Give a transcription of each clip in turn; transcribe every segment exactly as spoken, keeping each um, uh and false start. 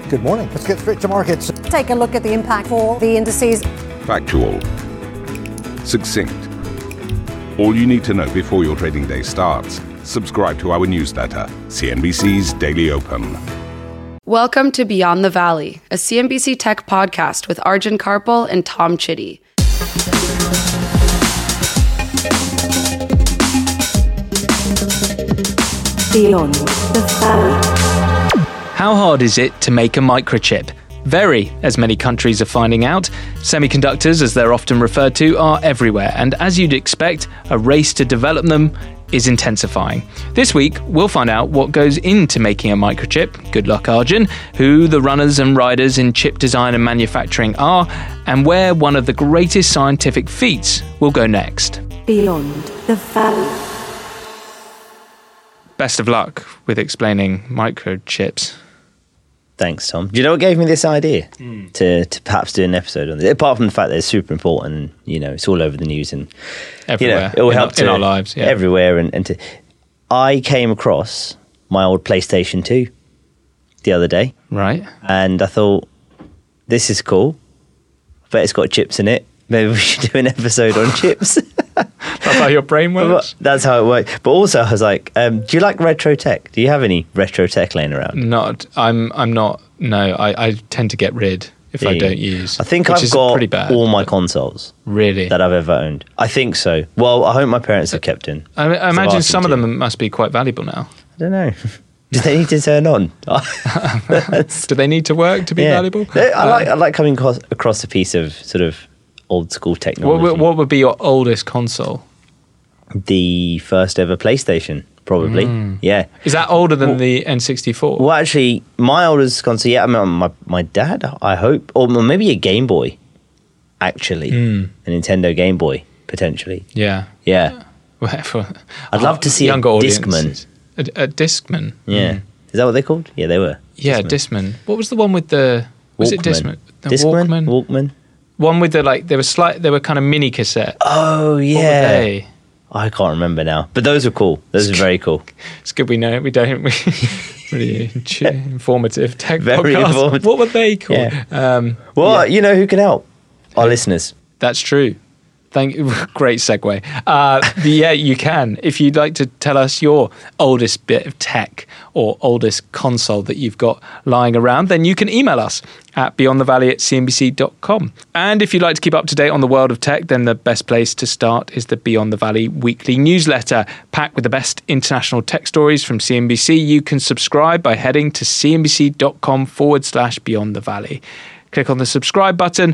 Good morning. Let's get straight to markets. Take a look at the impact for the indices. Factual. Succinct. All you need to know before your trading day starts. Subscribe to our newsletter, C N B C's Daily Open. Welcome to Beyond the Valley, a C N B C Tech podcast with Arjun Karpal and Tom Chitty. Beyond the Valley. How hard is it to make a microchip? Very, as many countries are finding out. Semiconductors, as they're often referred to, are everywhere, and as you'd expect, a race to develop them is intensifying. This week, we'll find out what goes into making a microchip, good luck Arjun, who the runners and riders in chip design and manufacturing are, and where one of the greatest scientific feats will go next. Beyond the Valley. Best of luck with explaining microchips. Thanks, Tom. Do you know what gave me this idea mm. to, to perhaps do an episode on this? Apart from the fact that it's super important and, you know, it's all over the news and everywhere, you know, it will in, help our, to, in our lives. Yeah. Everywhere. And, and to, I came across my old PlayStation two the other day. Right. And I thought, this is cool. I bet it's got chips in it. Maybe we should do an episode on chips. That's how your brain works? That's how it works. But also, I was like, um, do you like retro tech? Do you have any retro tech laying around? Not. I'm I'm not. No, I, I tend to get rid if yeah, I don't use. I think which I've is got pretty bad, all my consoles. Really? That I've ever owned. I think so. Well, I hope my parents have kept in. I, I imagine some of them must be quite valuable now. I don't know. Do they need to turn on? Do they need to work to be yeah. valuable? I like, I like coming across, across a piece of sort of old school technology. What, what would be your oldest console? The first ever PlayStation, probably. Mm. Yeah. Is that older than well, the N sixty-four? Well, actually, my oldest console, yeah, I mean, my, my dad, I hope, or maybe a Game Boy, actually. Mm. A Nintendo Game Boy, potentially. Yeah. Yeah. For, I'd love to see a Discman. A, a Discman? Yeah. Mm. Is that what they're called? Yeah, they were. Yeah, Discman. What was the one with the... Was Walkman. it Discman? The Discman? Walkman? Walkman. One with the, like, they were slight, they were kind of mini cassette. Oh, yeah. What were they? I can't remember now, but those are cool. Those are very cool. It's good we know it. We don't. We, really informative tech very podcast. Informative. What were they called? Yeah. Um, well, yeah. you know who can help? Our yeah. listeners. That's true. Thank you. Great segue. Uh, yeah, you can. If you'd like to tell us your oldest bit of tech or oldest console that you've got lying around, then you can email us at beyondthevalley at c n b c dot com. And if you'd like to keep up to date on the world of tech, then the best place to start is the Beyond the Valley weekly newsletter, packed with the best international tech stories from C N B C. You can subscribe by heading to cnbc.com forward slash Beyond the Valley. Click on the subscribe button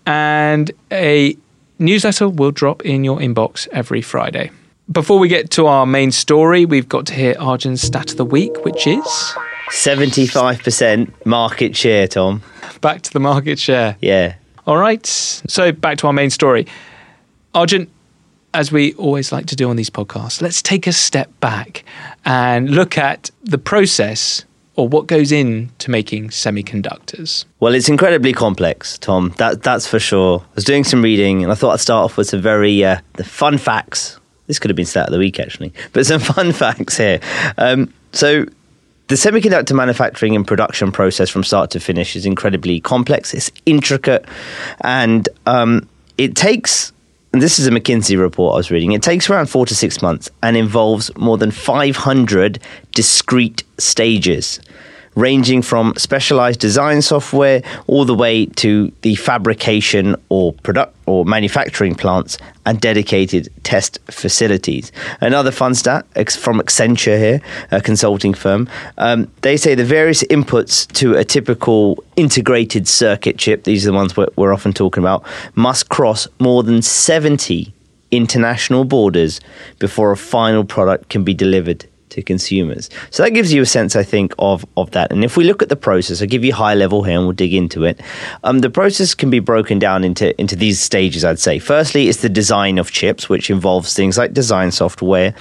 and a newsletter will drop in your inbox every Friday. Before we get to our main story, we've got to hear Arjun's stat of the week, which is... seventy-five percent market share, Tom. Back to the market share. Yeah. All right. So back to our main story. Arjun, as we always like to do on these podcasts, let's take a step back and look at the process or what goes into making semiconductors. Well, it's incredibly complex, Tom. That that's for sure. I was doing some reading, and I thought I'd start off with some very uh, the fun facts. This could have been stat of the week, actually, but some fun facts here. Um, so, the semiconductor manufacturing and production process from start to finish is incredibly complex. It's intricate, and um, it takes. And this is a McKinsey report I was reading. It takes around four to six months and involves more than five hundred discrete stages, ranging from specialized design software all the way to the fabrication or product or manufacturing plants and dedicated test facilities. Another fun stat from Accenture here, a consulting firm, um, they say the various inputs to a typical integrated circuit chip, these are the ones we're, we're often talking about, must cross more than seventy international borders before a final product can be delivered to consumers. So that gives you a sense, I think, of, of that. And if we look at the process, I'll give you high level here and we'll dig into it. Um, the process can be broken down into, into these stages, I'd say. Firstly, it's the design of chips, which involves things like design software,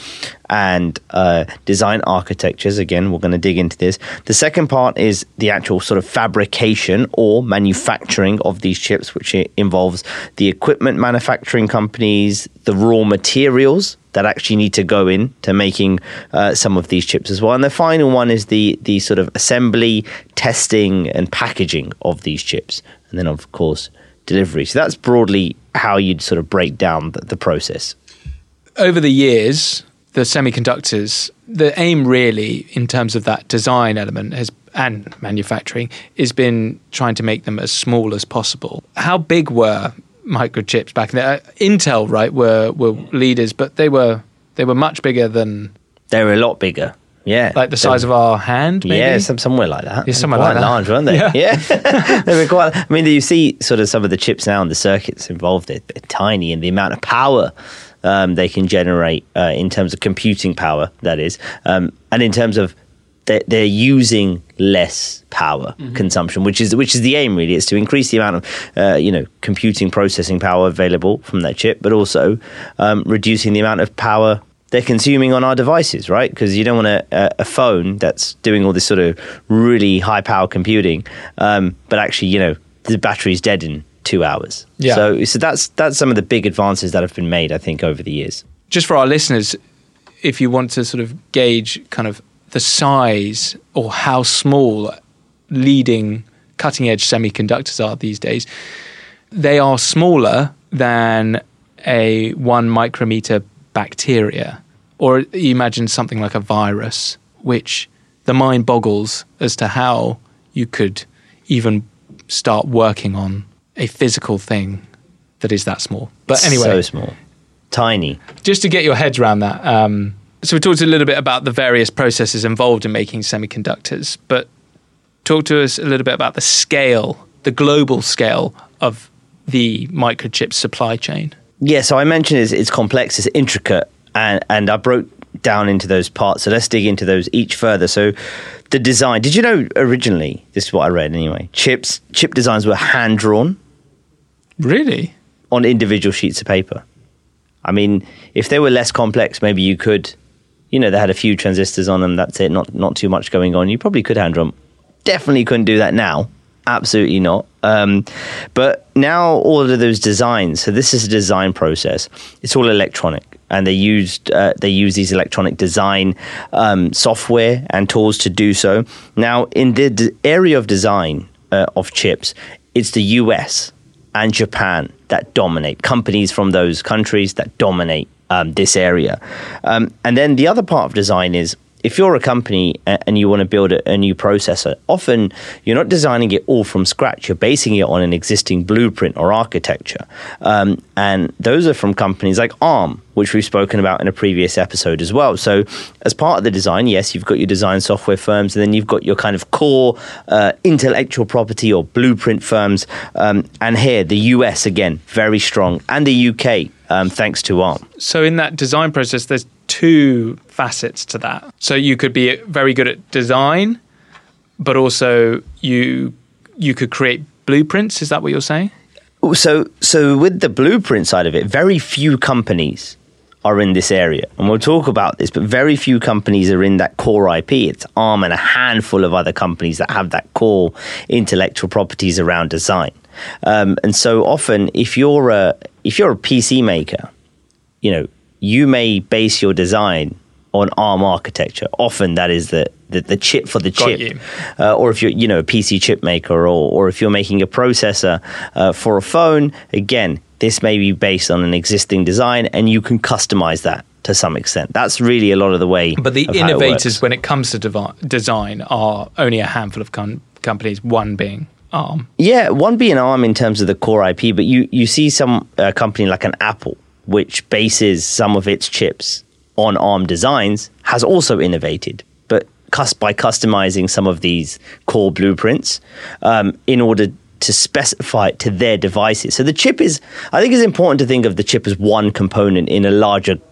and uh, design architectures. Again, we're going to dig into this. The second part is the actual sort of fabrication or manufacturing of these chips, which involves the equipment manufacturing companies, the raw materials that actually need to go in to making uh, some of these chips as well. And the final one is the the sort of assembly, testing, and packaging of these chips. And then, of course, delivery. So that's broadly how you'd sort of break down the, the process. Over the years, the semiconductors, the aim really in terms of that design element has and manufacturing has been trying to make them as small as possible. How big were microchips back then? Intel, right, were were leaders, but they were they were much bigger than... They were a lot bigger, yeah. Like the size they, of our hand, maybe? Yeah, some, somewhere like that. Yeah, somewhere quite like that. large, weren't they? Yeah. yeah. They were quite... I mean, you see sort of some of the chips now and the circuits involved, they're, they're tiny, and the amount of power um, they can generate uh, in terms of computing power, that is, um, and in terms of they're, they're using less power mm-hmm. consumption, which is which is the aim really. It's to increase the amount of uh, you know computing processing power available from that chip, but also um, reducing the amount of power they're consuming on our devices, right? Because you don't want a, a phone that's doing all this sort of really high power computing, um, but actually you know the battery's dead in two hours. Yeah. So so that's that's some of the big advances that have been made, I think, over the years. Just for our listeners, if you want to sort of gauge kind of the size or how small leading cutting-edge semiconductors are these days, they are smaller than a one micrometer bacteria. Or you imagine something like a virus, which the mind boggles as to how you could even start working on a physical thing that is that small. But anyway. So small. Tiny. Just to get your heads around that, um, so we talked a little bit about the various processes involved in making semiconductors, but talk to us a little bit about the scale, the global scale of the microchip supply chain. Yeah, so I mentioned it's, it's complex, it's intricate, and, and I broke down into those parts. So let's dig into those each further. So the design, did you know originally, this is what I read anyway, chips, chip designs were hand-drawn? Really? On individual sheets of paper. I mean, if they were less complex, maybe you could... You know, they had a few transistors on them. That's it. Not not too much going on. You probably could hand draw them. Definitely couldn't do that now. Absolutely not. Um, but now all of those designs. So this is a design process. It's all electronic, and they used uh, they use these electronic design um, software and tools to do so. Now, in the d- area of design uh, of chips, it's the U S and Japan that dominate. Companies from those countries that dominate Um, this area. Um, and then the other part of design is if you're a company and you want to build a, a new processor, often you're not designing it all from scratch. You're basing it on an existing blueprint or architecture. Um, and those are from companies like ARM, which we've spoken about in a previous episode as well. So as part of the design, yes, you've got your design software firms, and then you've got your kind of core uh, intellectual property or blueprint firms. Um, and here, the U S, again, very strong, and the U K, um, thanks to ARM. So in that design process, there's two facets to that. So you could be very good at design, but also you you could create blueprints. Is that what you're saying? So, so with the blueprint side of it, very few companies are in this area. And we'll talk about this, but very few companies are in that core I P. It's ARM and a handful of other companies that have that core intellectual properties around design. Um, and so often, if you're a if you're a P C maker, you know, you may base your design on ARM architecture. Often that is the the, the chip for the Got chip. Uh, or if you're, you know, a P C chip maker, or or if you're making a processor uh, for a phone, again, this may be based on an existing design, and you can customize that to some extent. That's really a lot of the way. But the of how it innovators, works. when it comes to devi- design, are only a handful of com- companies, one being ARM. Yeah, one being ARM in terms of the core I P, but you, you see some uh, company like an Apple, which bases some of its chips on ARM designs, has also innovated, but cus- by customizing some of these core blueprints um, in order to specify it to their devices. So the chip is, I think it's important to think of the chip as one component in a larger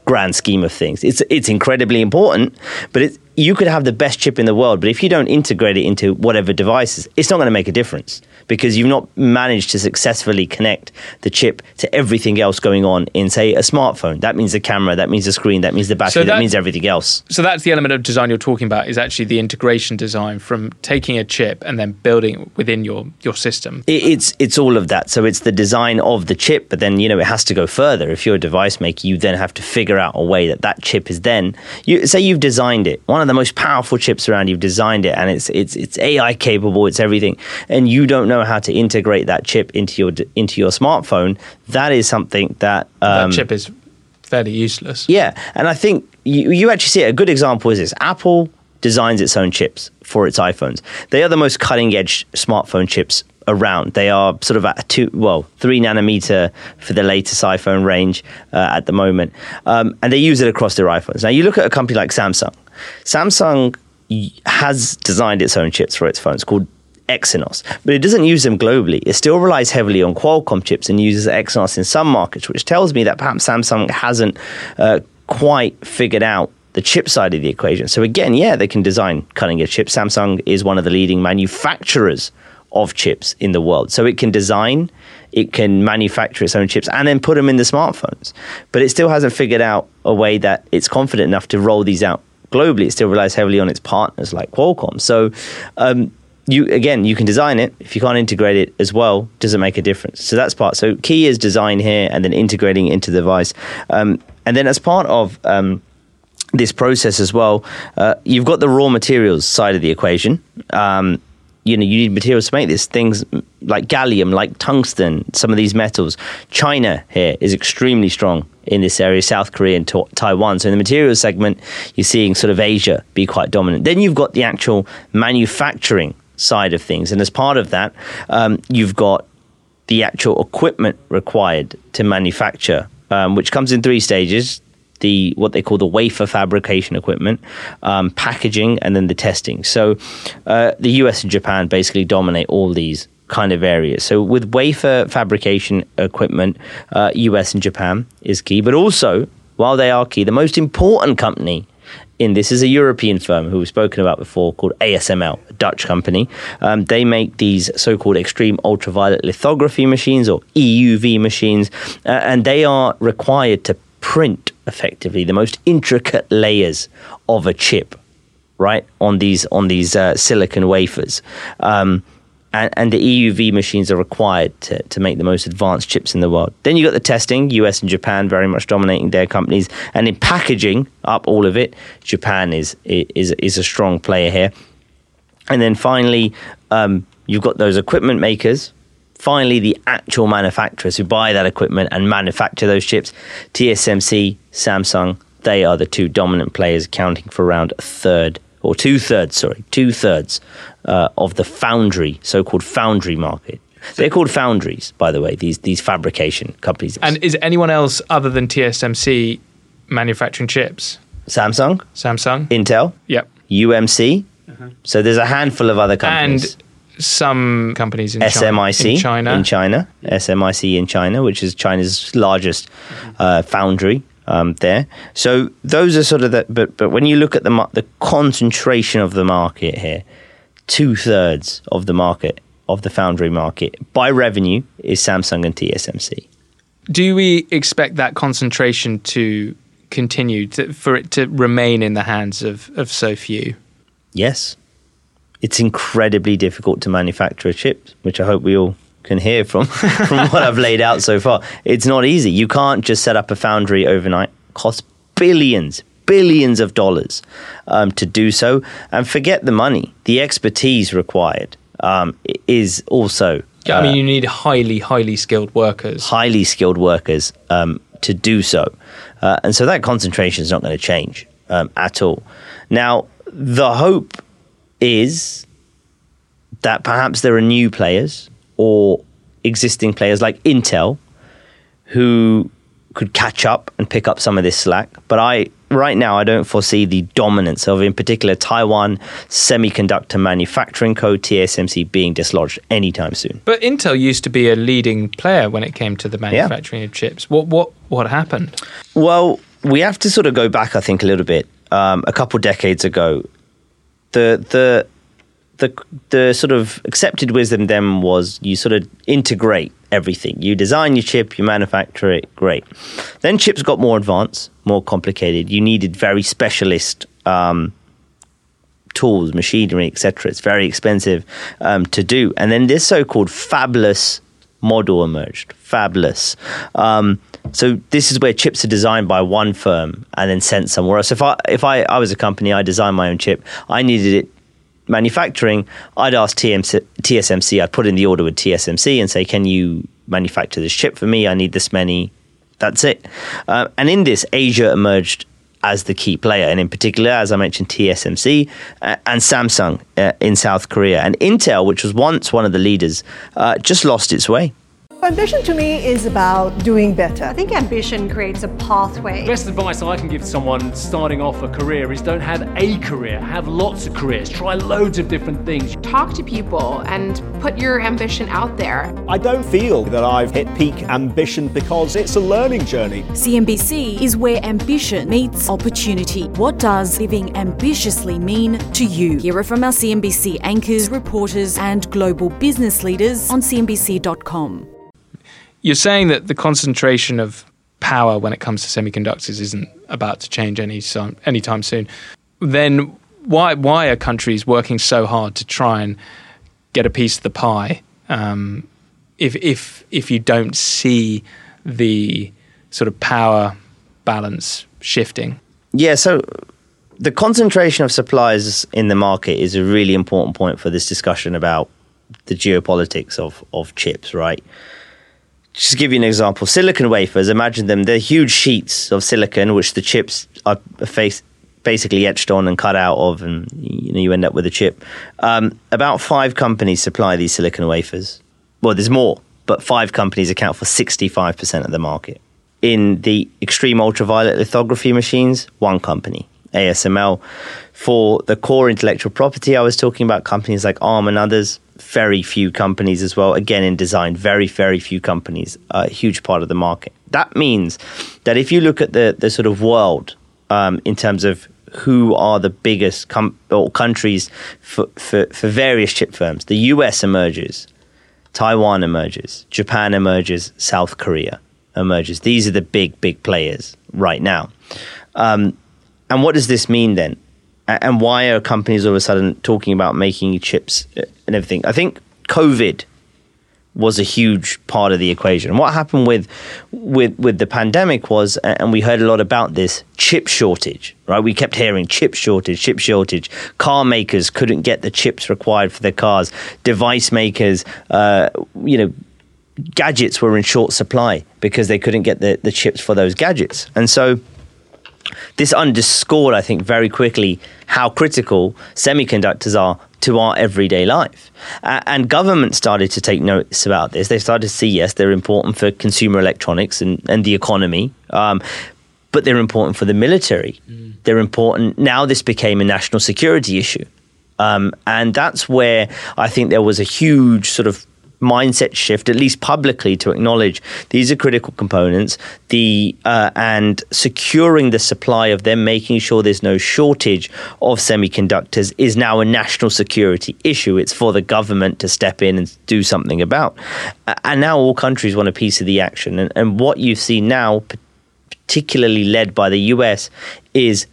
grand scheme of things. It's it's incredibly important, but it's, you could have the best chip in the world, but if you don't integrate it into whatever devices, it's not going to make a difference because you've not managed to successfully connect the chip to everything else going on in, say, a smartphone. That means the camera, that means the screen, that means the battery, so that, that means everything else. So that's the element of design you're talking about, is actually the integration design from taking a chip and then building it within your, your system. It, it's it's all of that. So it's the design of the chip, but then, you know, it has to go further. If you're a device maker, you then have to figure out a way that that chip is then, you say you've designed it, one of the most powerful chips around, you've designed it, and it's it's it's A I capable, it's everything, and you don't know how to integrate that chip into your into your smartphone. That is something that um, that chip is fairly useless. Yeah, and I think you you actually see it. A good example is this: Apple designs its own chips for its iPhones. They are the most cutting edge smartphone chips around. They are sort of at two, well, three nanometer for the latest iPhone range uh, at the moment, um, and they use it across their iPhones. Now, you look at a company like Samsung. Samsung has designed its own chips for its phones called Exynos, but it doesn't use them globally. It still relies heavily on Qualcomm chips and uses Exynos in some markets, which tells me that perhaps Samsung hasn't uh, quite figured out the chip side of the equation. So again, yeah, they can design cutting-edge chips. Samsung is one of the leading manufacturers of chips in the world. So it can design, it can manufacture its own chips and then put them in the smartphones. But it still hasn't figured out a way that it's confident enough to roll these out globally. It still relies heavily on its partners like Qualcomm. So um, you again, you can design it. If you can't integrate it as well, doesn't make a difference. So that's part. So key is design here and then integrating it into the device. Um, and then as part of um, this process as well, uh, you've got the raw materials side of the equation. Um, you know, you need materials to make this. Things like gallium, like tungsten, some of these metals. China here is extremely strong in this area, South Korea and ta- Taiwan. So in the materials segment, you're seeing sort of Asia be quite dominant. Then you've got the actual manufacturing side of things. And as part of that, um, you've got the actual equipment required to manufacture, um, which comes in three stages. The what they call the wafer fabrication equipment, um, packaging, and then the testing. So uh, the U S and Japan basically dominate all these kind of areas. So with wafer fabrication equipment, uh, U S and Japan is key. But also, while they are key, the most important company in this is a European firm who we've spoken about before called A S M L, a Dutch company. Um, they make these so-called extreme ultraviolet lithography machines or E U V machines, uh, and they are required to print effectively the most intricate layers of a chip, right, on these on these uh, silicon wafers. Um, and, and the E U V machines are required to, to make the most advanced chips in the world. Then you got the testing, U S and Japan very much dominating their companies. And in packaging up all of it, Japan is is is a strong player here. And then finally, um, you've got those equipment makers. Finally, the actual manufacturers who buy that equipment and manufacture those chips, T S M C, Samsung, they are the two dominant players, accounting for around a third, or two-thirds, sorry, two-thirds uh, of the foundry, so-called foundry market. They're called foundries, by the way, these these fabrication companies. And is anyone else other than T S M C manufacturing chips? Samsung. Samsung. Intel. Yep. U M C. Uh-huh. So there's a handful of other companies. And some companies in S M I C China. In China. In China. S M I C in China, which is China's largest uh, foundry um, there. So those are sort of the, but but when you look at the the concentration of the market here, two thirds of the market, of the foundry market by revenue is Samsung and T S M C. Do we expect that concentration to continue, to, for it to remain in the hands of, of so few? Yes. It's incredibly difficult to manufacture a chip, which I hope we all can hear from, from what I've laid out so far. It's not easy. You can't just set up a foundry overnight. It costs billions, billions of dollars um, to do so. And forget the money. The expertise required um, is also... Yeah, I mean, you need highly, highly skilled workers. Highly skilled workers um, to do so. Uh, and so that concentration is not going to change um, at all. Now, the hope is that perhaps there are new players or existing players like Intel who could catch up and pick up some of this slack. But I, right now, I don't foresee the dominance of, in particular, Taiwan Semiconductor Manufacturing Co., T S M C, being dislodged anytime soon. But Intel used to be a leading player when it came to the manufacturing yeah. of chips. What what what happened? Well, we have to sort of go back, I think, a little bit. Um, a couple decades ago, the the the the sort of accepted wisdom then was you sort of integrate everything. You design your chip, you manufacture it, great. Then chips got more advanced, more complicated. You needed very specialist um, tools, machinery, et cetera. It's very expensive um, to do. And then this so-called fabless model emerged. Fabless. Um, so this is where chips are designed by one firm and then sent somewhere else. If I if I, I was a company, I designed my own chip, I needed it manufacturing, I'd ask T S M C, I'd put in the order with T S M C and say, can you manufacture this chip for me? I need this many. That's it. Uh, and in this, Asia emerged as the key player. And in particular, as I mentioned, T S M C uh, and Samsung uh, in South Korea. And Intel, which was once one of the leaders, uh, just lost its way. Ambition to me is about doing better. I think ambition creates a pathway. The best advice I can give to someone starting off a career is don't have a career, have lots of careers, try loads of different things. Talk to people and put your ambition out there. I don't feel that I've hit peak ambition because it's a learning journey. C N B C is where ambition meets opportunity. What does living ambitiously mean to you? Hear it from our C N B C anchors, reporters and global business leaders on C N B C dot com. You're saying that the concentration of power when it comes to semiconductors isn't about to change any anytime soon. Then why why are countries working so hard to try and get a piece of the pie um, if if if you don't see the sort of power balance shifting? Yeah, so the concentration of suppliers in the market is a really important point for this discussion about the geopolitics of of chips, right? Just to give you an example, silicon wafers, imagine them, they're huge sheets of silicon which the chips are face, basically etched on and cut out of, and you know you end up with a chip. Um, about five companies supply these silicon wafers. Well, there's more, but five companies account for sixty-five percent of the market. In the extreme ultraviolet lithography machines, one company, A S M L. For the core intellectual property, I was talking about companies like Arm and others, very few companies as well. Again, in design, very, very few companies, a huge part of the market. That means that if you look at the, the sort of world um, in terms of who are the biggest com- or countries for, for, for various chip firms, the U S emerges, Taiwan emerges, Japan emerges, South Korea emerges. These are the big, big players right now. Um, and what does this mean then? And why are companies all of a sudden talking about making chips and everything? I think COVID was a huge part of the equation. What happened with with with the pandemic was, and we heard a lot about this, chip shortage, right? We kept hearing chip shortage, chip shortage. Car makers couldn't get the chips required for their cars. Device makers, uh, you know, gadgets were in short supply because they couldn't get the, the chips for those gadgets. And so this underscored, I think, very quickly how critical semiconductors are to our everyday life. Uh, and government started to take notice about this. They started to see, yes, they're important for consumer electronics and, and the economy, um, but they're important for the military. Mm. They're important. Now this became a national security issue. Um, and that's where I think there was a huge sort of mindset shift, at least publicly, to acknowledge these are critical components, the uh, and securing the supply of them, making sure there's no shortage of semiconductors is now a national security issue. It's for the government to step in and do something about. And now all countries want a piece of the action. And, and what you see now, particularly led by the U S, is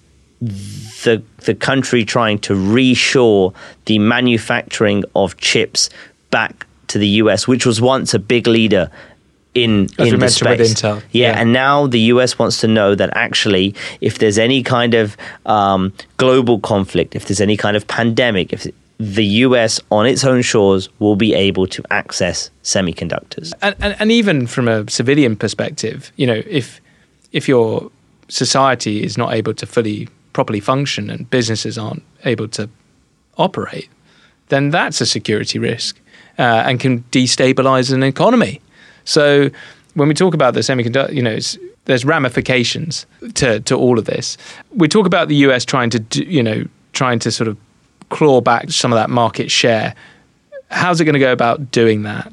the the country trying to reshore the manufacturing of chips back to the U S, which was once a big leader in, As in we the space. With Intel. Yeah, yeah, and now the U S wants to know that actually, if there's any kind of um, global conflict, if there's any kind of pandemic, if the U S on its own shores will be able to access semiconductors. And, and, and even from a civilian perspective, you know, if if your society is not able to fully properly function and businesses aren't able to operate, then that's a security risk. Uh, and can destabilize an economy. So when we talk about the semiconductor, you know, it's, there's ramifications to, to all of this. We talk about the U S trying to, do, you know, trying to sort of claw back some of that market share. How's it going to go about doing that?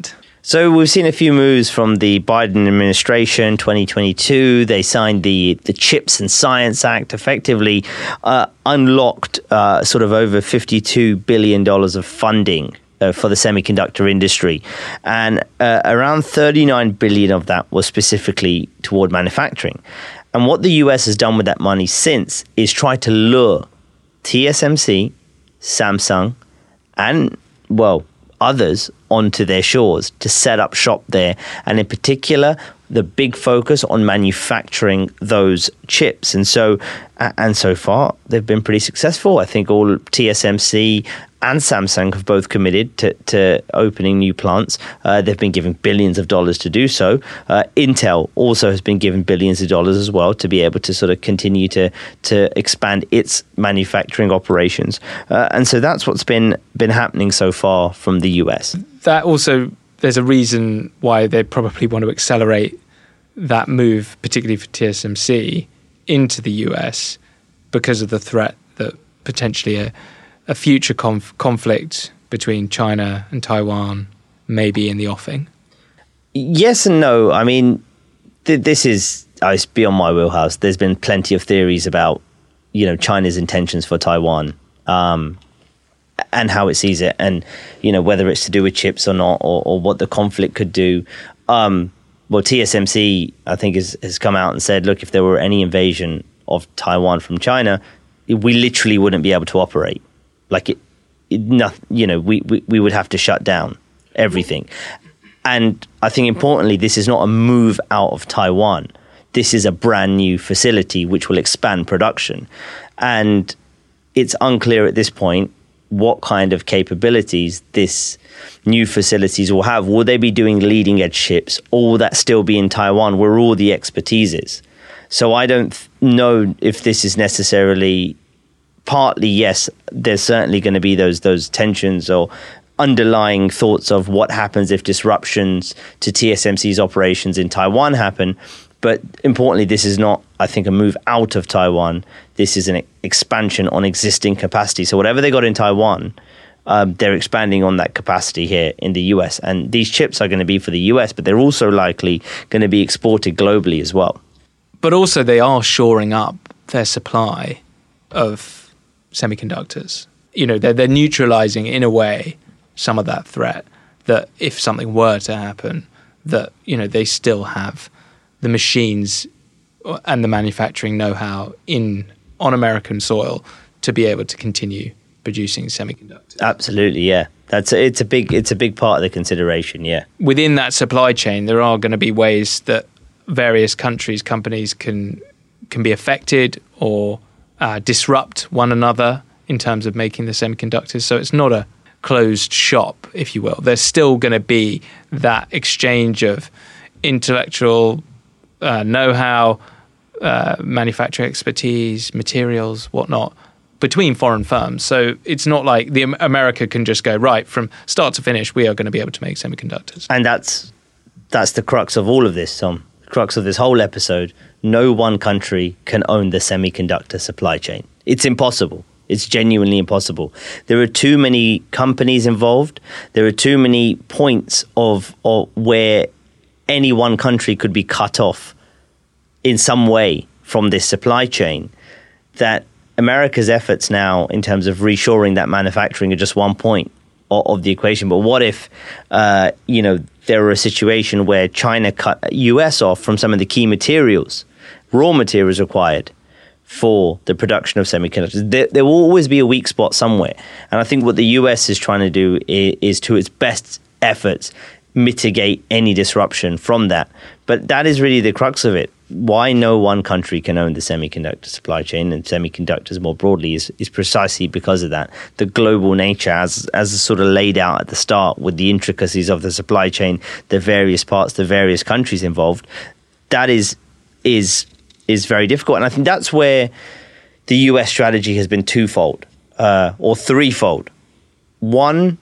So we've seen a few moves from the Biden administration. twenty twenty-two, they signed the the CHIPS and Science Act, effectively uh, unlocked uh, sort of over fifty-two billion dollars of funding uh, for the semiconductor industry. And uh, around thirty-nine billion dollars of that was specifically toward manufacturing. And what the U S has done with that money since is try to lure T S M C, Samsung, and, well, others onto their shores to set up shop there. And in particular, the big focus on manufacturing those chips. And so, and so far, they've been pretty successful. I think all T S M C and Samsung have both committed to, to opening new plants. Uh, they've been given billions of dollars to do so. Uh, Intel also has been given billions of dollars as well to be able to sort of continue to to expand its manufacturing operations. Uh, and so that's what's been been happening so far from the U S. That also, there's a reason why they probably want to accelerate that move, particularly for T S M C, into the U S because of the threat that potentially a a future conf- conflict between China and Taiwan may be in the offing? Yes and no. I mean, th- this is uh, it's beyond my wheelhouse. There's been plenty of theories about, you know, China's intentions for Taiwan um, and how it sees it, and, you know, whether it's to do with chips or not, or, or what the conflict could do. Um, well, T S M C, I think, has, has come out and said, look, if there were any invasion of Taiwan from China, we literally wouldn't be able to operate. Like, it, it not, you know, we, we, we would have to shut down everything. And I think importantly, this is not a move out of Taiwan. This is a brand new facility which will expand production. And it's unclear at this point what kind of capabilities this new facilities will have. Will they be doing leading edge chips, or will that still be in Taiwan where all the expertise is? So I don't th- know if this is necessarily... Partly, yes, there's certainly going to be those those tensions or underlying thoughts of what happens if disruptions to T S M C's operations in Taiwan happen. But importantly, this is not, I think, a move out of Taiwan. This is an expansion on existing capacity. So whatever they got in Taiwan, um, they're expanding on that capacity here in the U S. And these chips are going to be for the U S, but they're also likely going to be exported globally as well. But also they are shoring up their supply of semiconductors. You know, they're, they're neutralizing in a way some of that threat, that if something were to happen, that, you know, they still have the machines and the manufacturing know-how in on American soil to be able to continue producing semiconductors. Absolutely, yeah. That's a, it's a big it's a big part of the consideration, yeah. Within that supply chain, there are going to be ways that various countries, companies can can be affected or Uh, disrupt one another in terms of making the semiconductors. So it's not a closed shop, if you will. There's still going to be that exchange of intellectual uh, know-how, uh, manufacturing expertise, materials, whatnot, between foreign firms. So it's not like the America can just go, right, from start to finish, we are going to be able to make semiconductors. And that's that's the crux of all of this, Tom. The crux of this whole episode. No one country can own the semiconductor supply chain. It's impossible. It's genuinely impossible. There are too many companies involved. There are too many points of, of where any one country could be cut off in some way from this supply chain, that America's efforts now in terms of reshoring that manufacturing are just one point of, of the equation. But what if, uh, you know, there were a situation where China cut U S off from some of the key materials, raw materials required for the production of semiconductors? There, there will always be a weak spot somewhere. And I think what the U S is trying to do is, is to its best efforts, mitigate any disruption from that. But that is really the crux of it. Why no one country can own the semiconductor supply chain and semiconductors more broadly is, is precisely because of that. The global nature, as as sort of laid out at the start with the intricacies of the supply chain, the various parts, the various countries involved, that is is is very difficult. And I think that's where the U S strategy has been twofold uh, or threefold. One,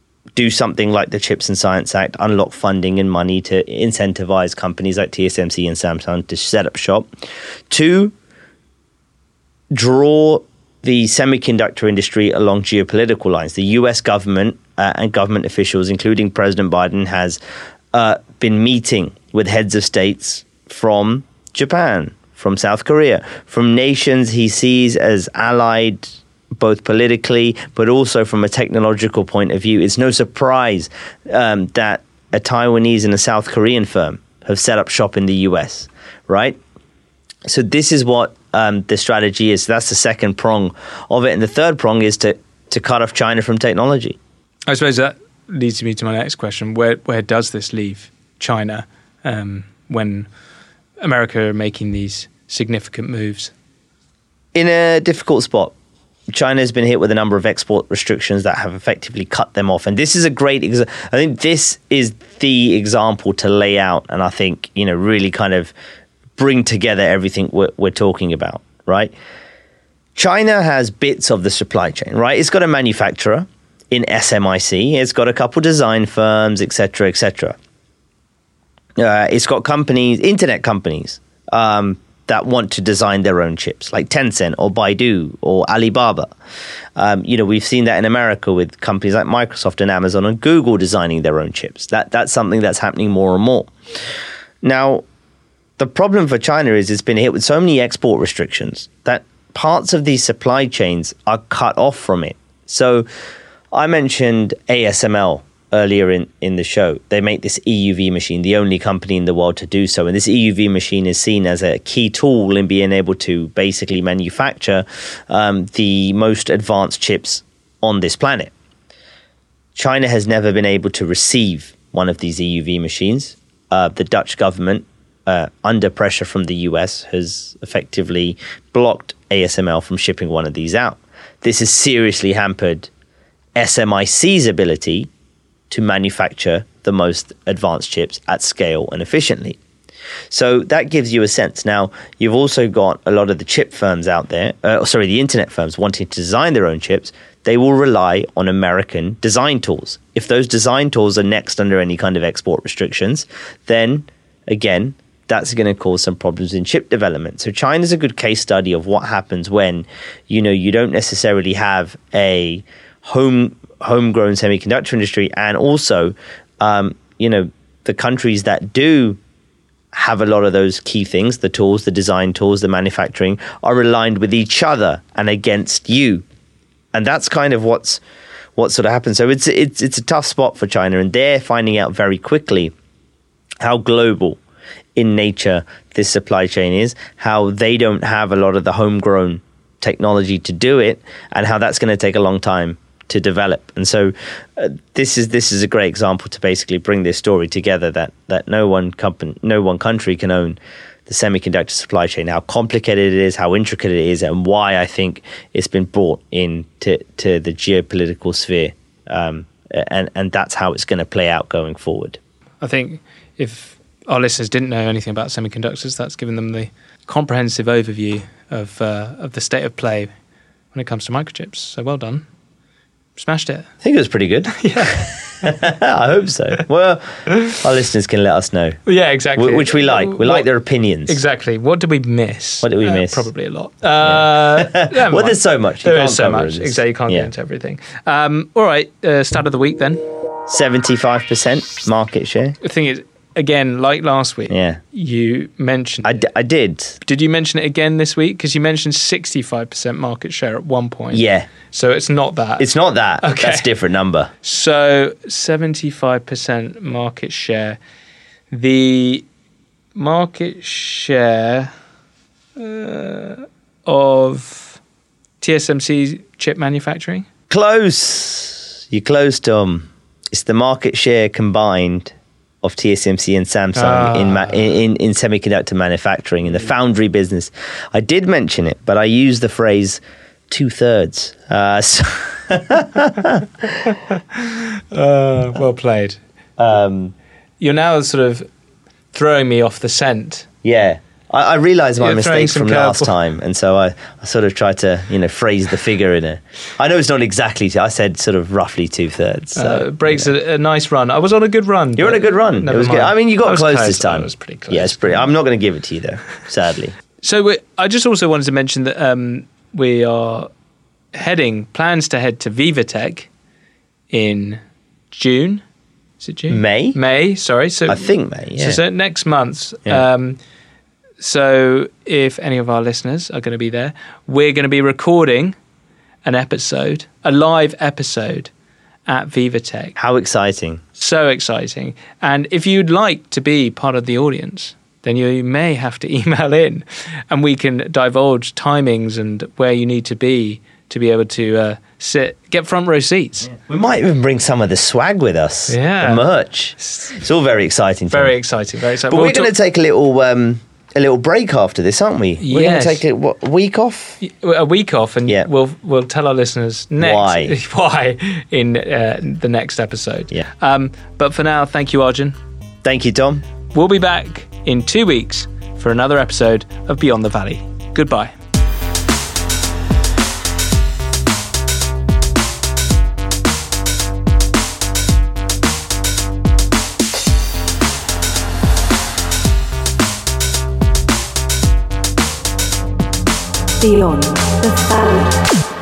do something like the CHIPS and Science Act, unlock funding and money to incentivize companies like T S M C and Samsung to set up shop. Two, draw the semiconductor industry along geopolitical lines. The U S government uh, and government officials, including President Biden, has uh, been meeting with heads of states from Japan, from South Korea, from nations he sees as allied both politically but also from a technological point of view. It's no surprise um, that a Taiwanese and a South Korean firm have set up shop in the U S, right? So this is what um, the strategy is. That's the second prong of it. And the third prong is to, to cut off China from technology. I suppose that leads me to my next question. Where where does this leave China um, when America are making these significant moves? In a difficult spot. China has been hit with a number of export restrictions that have effectively cut them off. And this is a great example. I think this is the example to lay out and I think, you know, really kind of bring together everything we're, we're talking about, right? China has bits of the supply chain, right? It's got a manufacturer in S M I C. It's got a couple design firms, et cetera, et cetera. Uh, it's got companies, internet companies, um, that want to design their own chips, like Tencent or Baidu or Alibaba. Um, you know, we've seen that in America with companies like Microsoft and Amazon and Google designing their own chips. That that's something that's happening more and more. Now, the problem for China is it's been hit with so many export restrictions that parts of these supply chains are cut off from it. So I mentioned A S M L earlier in, in the show. They make this E U V machine, the only company in the world to do so. And this E U V machine is seen as a key tool in being able to basically manufacture um, the most advanced chips on this planet. China has never been able to receive one of these E U V machines. Uh, the Dutch government, uh, under pressure from the U S, has effectively blocked A S M L from shipping one of these out. This has seriously hampered S M I C's ability to manufacture the most advanced chips at scale and efficiently. So that gives you a sense. Now, you've also got a lot of the chip firms out there, uh, sorry, the internet firms wanting to design their own chips. They will rely on American design tools. If those design tools are next under any kind of export restrictions, then, again, that's going to cause some problems in chip development. So China's a good case study of what happens when, you know, you don't necessarily have a home homegrown semiconductor industry, and also, um, you know, the countries that do have a lot of those key things, the tools, the design tools, the manufacturing, are aligned with each other and against you. And that's kind of what's what sort of happens. So it's it's it's a tough spot for China, and they're finding out very quickly how global in nature this supply chain is, how they don't have a lot of the homegrown technology to do it, and how that's going to take a long time to develop. And so uh, this is this is a great example to basically bring this story together, that that no one company, no one country can own the semiconductor supply chain, how complicated it is, how intricate it is, and why I think it's been brought into to the geopolitical sphere. Um, and, and that's how it's going to play out going forward. I think if our listeners didn't know anything about semiconductors, that's given them the comprehensive overview of uh, of the state of play when it comes to microchips. So well done. Smashed it. I think it was pretty good. Yeah. I hope so. Well, our listeners can let us know. Yeah, exactly. Which we like. We what, like their opinions. Exactly. What did we miss? What did we uh, miss? Probably a lot. Uh, yeah. Yeah, well, there's so much. You there is so much. Exactly. You can't yeah. get into everything. Um, all right. Uh, start of the week then. seventy-five percent market share. The thing is, again, like last week, yeah. you mentioned I, d- I did. Did you mention it again this week? Because you mentioned sixty-five percent market share at one point. Yeah. So it's not that. It's not that. Okay. That's a different number. So seventy-five percent market share. The market share uh, of T S M C chip manufacturing? Close. You're close, Tom. It's the market share combined of T S M C and Samsung ah. in, ma- in in semiconductor manufacturing, in the foundry business. I did mention it, but I used the phrase two-thirds. Uh, so uh, well played. Um, You're now sort of throwing me off the scent. Yeah. I, I realised my You're mistakes from careful. last time, and so I, I sort of tried to, you know, phrase the figure in a... I know it's not exactly... I said sort of roughly two-thirds. So, uh, breaks you know. a, a nice run. I was on a good run. You're on a good run. It was mind. good. I mean, you got close, close this time. I was pretty close. Yeah, it's pretty... I'm not going to give it to you, though, sadly. So we, I just also wanted to mention that um, we are heading, plans to head to VivaTech in June. Is it June? May? May, sorry. So I think May, yeah. So, so next month. Yeah. Um, so if any of our listeners are going to be there, we're going to be recording an episode, a live episode at VivaTech. How exciting. So exciting. And if you'd like to be part of the audience, then you may have to email in and we can divulge timings and where you need to be to be able to uh, sit, get front row seats. Yeah. We might even bring some of the swag with us, yeah. the merch. It's all very exciting. Very Tom. exciting, very exciting. But we'll we're going to take a little... Um, a little break after this, aren't we? We're yes. going to take a, what, a week off? A week off, and yeah. we'll we'll tell our listeners next why, why in uh, the next episode. Yeah. Um, but for now, thank you, Arjun. Thank you, Tom. We'll be back in two weeks for another episode of Beyond the Valley. Goodbye. Beyond the Valley.